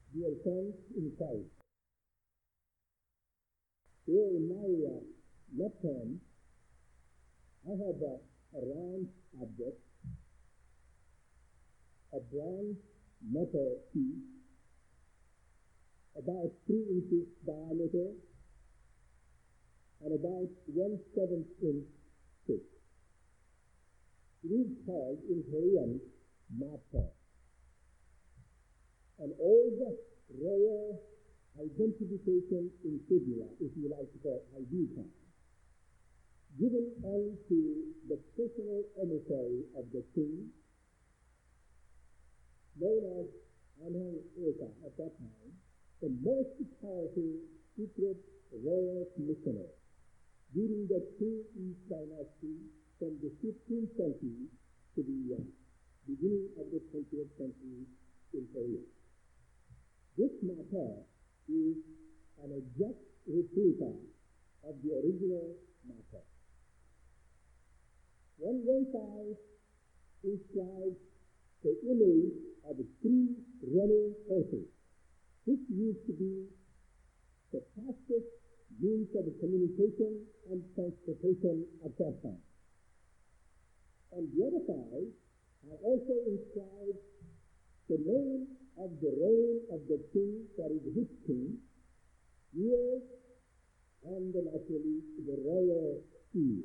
Dear friends in Christ, here in my left hand, I have a round object, a bronze metal piece, about 3 inches diameter and about 1/7 inch thick. It is called in Korean mapper, an old royal identification insignia, if you like to call it ID card, given only to the personal emissary of the king, known as Anhang Eka at that time, the most powerful secret royal commissioner during the Qing East Dynasty from the 15th century to the beginning of the 20th century in Korea. This matter is an exact replica of the original matter. One side inscribes the image of 3 running horses, which used to be the fastest means of communication and transportation at that time. On the other side are also inscribed the name of the reign of the king, that is which king, years, and naturally the royal seal.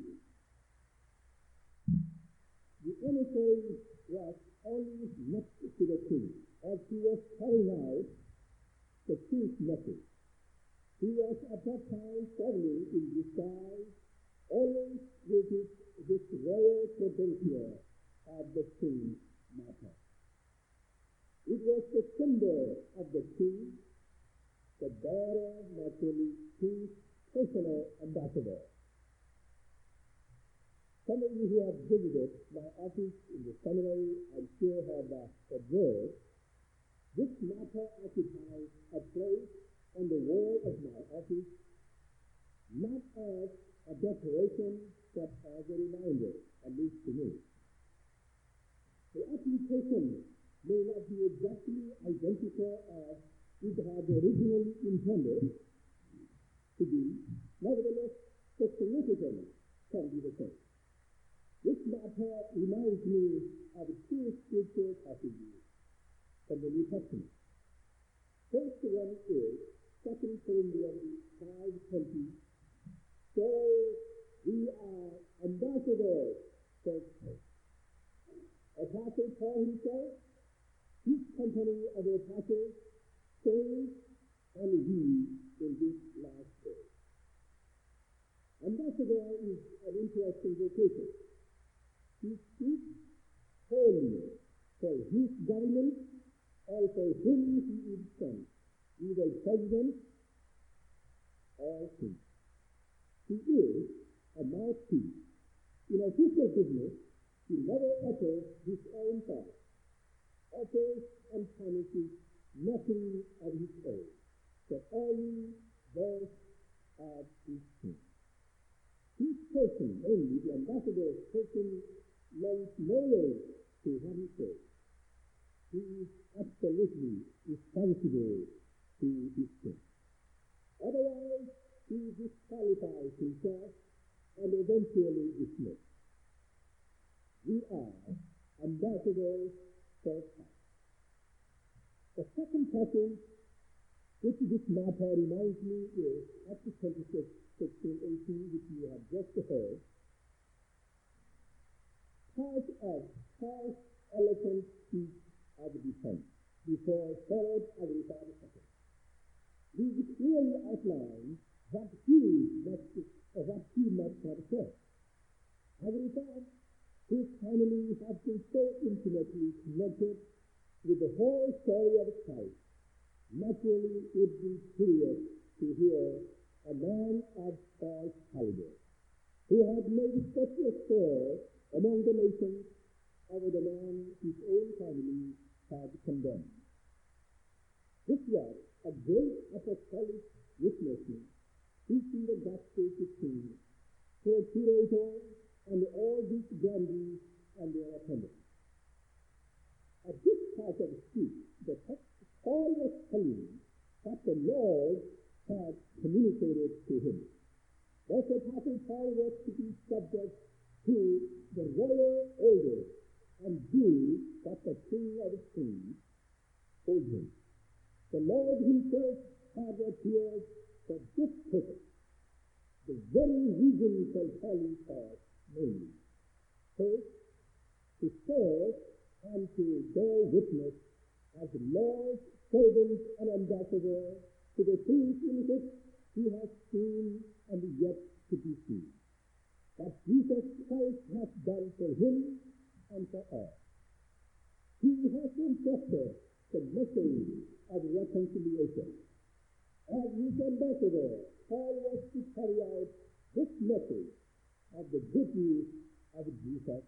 The emissary was always next to the king, as he was carrying out the king's message. He was at that time traveling in disguise, always with this royal credential of the king's matter. It was the symbol of the king, the bearer, naturally, king's personal ambassador. Some of you who have visited my office in the seminary, I'm sure have observed, this matter occupies a place on the wall of my office, not as a decoration, but as a reminder, at least to me. The application may not be exactly identical as it had originally intended to be. Nevertheless, the significance can be the same. This matter reminds me of 2 scripture passages from the New Testament. First one is 2 Corinthians 5:20. So we are ambassadors for Christ. Apostle Paul himself, his company of the apostles, saints, and we in this last day. Ambassador is an interesting vocation. He speaks wholly for his government or for whom he is sent, either president or king. He is a mouthpiece. In official business, he never utters his own thoughts, offers and promises nothing of his own, but only those of his king. His person, namely the ambassador's person, lends no weight to what he says. He is absolutely responsible to his king. Otherwise, he disqualifies himself and eventually dismissed. We are ambassadors for Christ. The second passage which this matter reminds me is Acts 26:16-18, which you have just heard. Part of Paul's eloquent speech of defense before Herod Agrippa II. These clearly outline what he must have said. Agrippa, whose family has been so intimately connected with the whole story of Christ, naturally would be curious to hear a man of Paul's caliber, who had made such a stir among the nations over the man his own family had condemned. This was a great apostolic witnessing, preaching the gospel to kings, procurators, and all these grandees and their attendants. At this part of the speech, the text, Paul was telling that the Lord had communicated to him. Thus the Apostle Paul was to be subject to the royal order and do that the King of Kings told him. The Lord himself had appeared for this purpose, the very reason for calling us, namely, first, to serve and to bear witness as the Lord's servant and ambassador to the things in which he has seen and yet to be seen, that Jesus Christ has done for him and for us. He has entrusted the message of reconciliation. As his ambassador, Paul was to carry out this message of the good news of Jesus.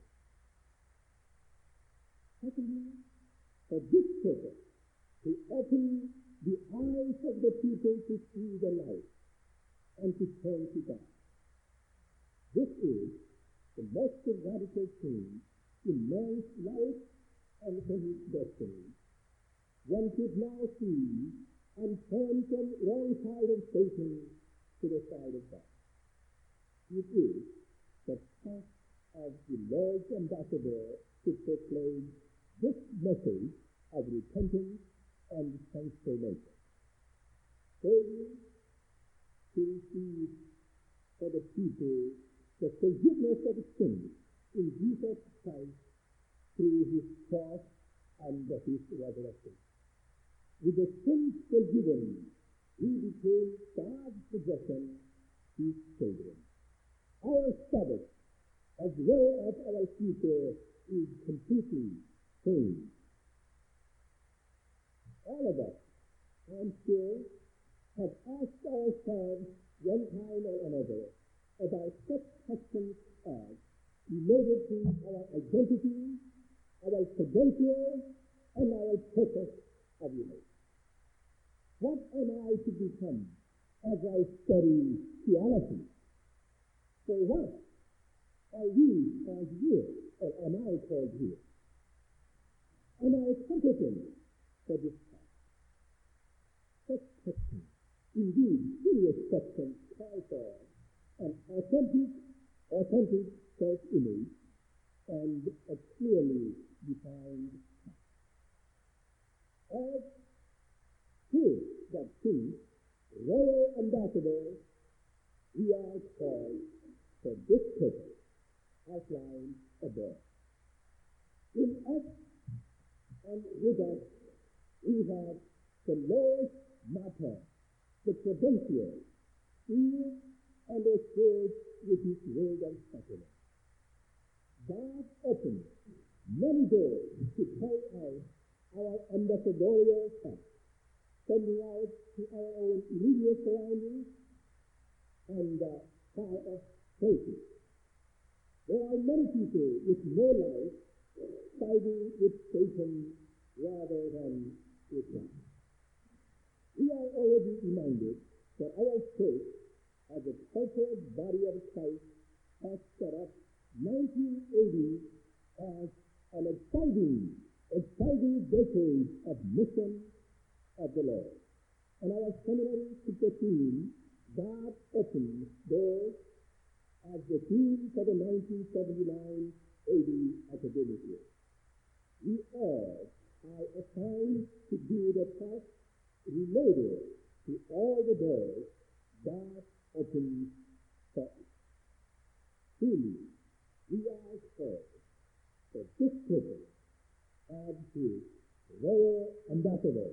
Secondly, for this purpose, to open the eyes of the people to see the light and to turn to God. This is the most radical thing in man's life and in his destiny. One could now see and turn from one side of Satan to the side of God. It is the task of the Lord's ambassador to proclaim this message of repentance and transformation. Thirdly, to receive for the people the forgiveness of sins in Jesus Christ through his cross and his resurrection. With the sins forgiven, we became God's possession, his children. Our Sabbath, as well as our future, is completely changed. All of us, I'm sure, have asked ourselves one time or another about such questions as related to our identity, our credentials, and our purpose of life. What am I to become as I study theology? For what are we called here, or am I called here? Am I competent for this task? Such questions, indeed, serious questions, call for an authentic self-image and a clearly defined task. As proof that these royal ambassadors, we are called for this purpose, outlined above. In us and with us, we have the Lord's matter, the credentials, sealed and assured with his word and sacrament. God opens many doors to carry out our ambassadorial task, sending out to our own immediate surroundings and far off places. There are many people with no life siding with Satan rather than with God. We are already reminded that our church, as a corporate body of Christ, has set up 1980 as an exciting decade of mission of the Lord. And our seminary took the theme, God opens doors, as the theme for the 1979-80 academic year. We all are assigned to do the task related to all the doors God opens for us. Truly, we are called for this purpose as his royal ambassadors.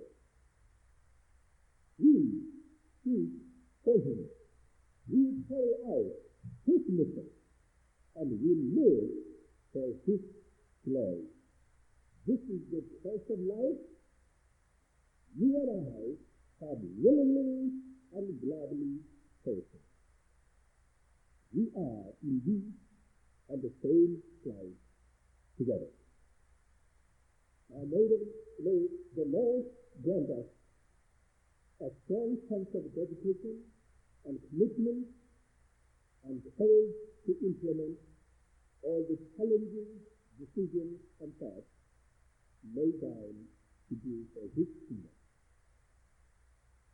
We speak for him. We carry out his mission, and we live for his glory. This is the course of life you and I have willingly and gladly chosen. We are indeed on the same flight together. Now may the Lord grant us a strong sense of dedication and commitment and courage to implement all the challenging decisions and thoughts laid down to do for his kingdom.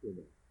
Amen.